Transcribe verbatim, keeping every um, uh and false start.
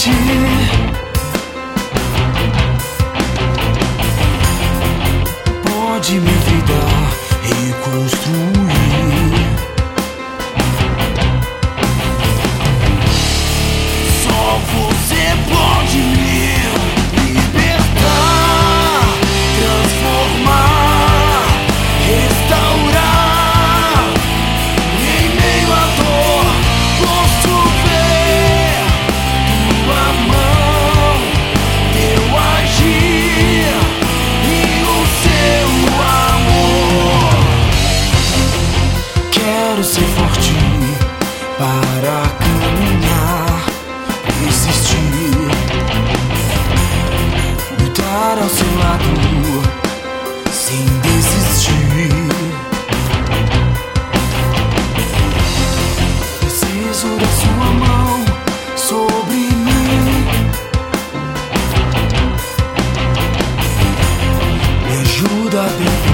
forte. Pode minha vida reconstruir. Só você pode me libertar, transformar, restaurar. Em meio à dor posso ver tua mão, teu agir e o seu amor. Quero ser forte para caminhar, resistir, lutar ao seu lado sem desistir. Preciso da sua mão sobre mim. Me ajuda a ver.